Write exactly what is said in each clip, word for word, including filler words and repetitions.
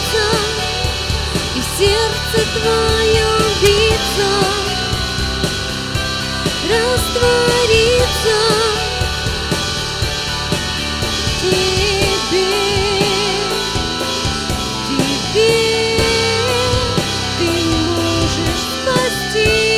снится, и в сердце твоем биться, раствориться тебе, тебе ты можешь спасти.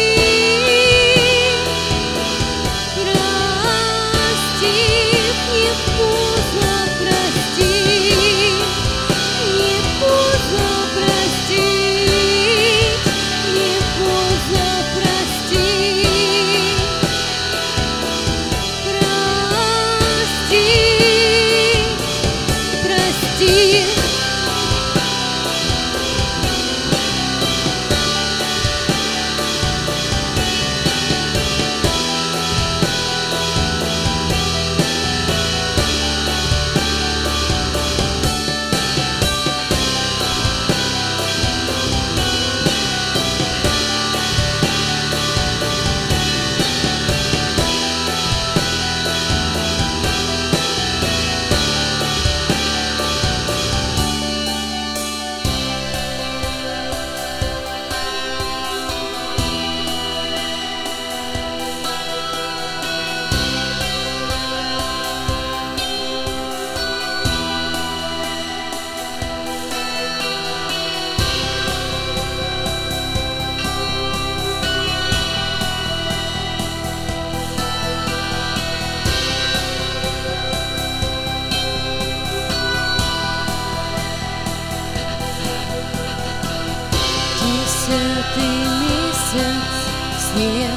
Десятый месяц снег,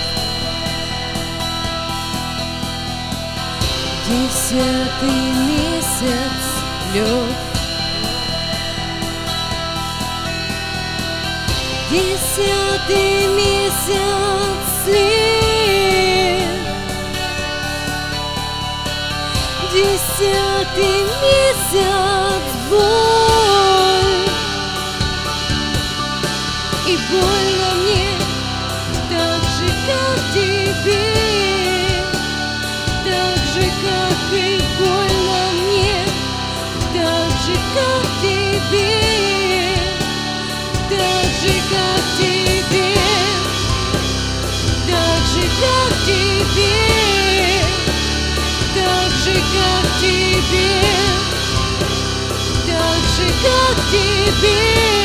десятый месяц лед, десятый месяц след, десятый месяц боль. И больно мне так же, как тебе, так же, как и больно мне, так же, как тебе, так же, как тебе, так же, как тебе, так же, как тебе, так же, как тебе.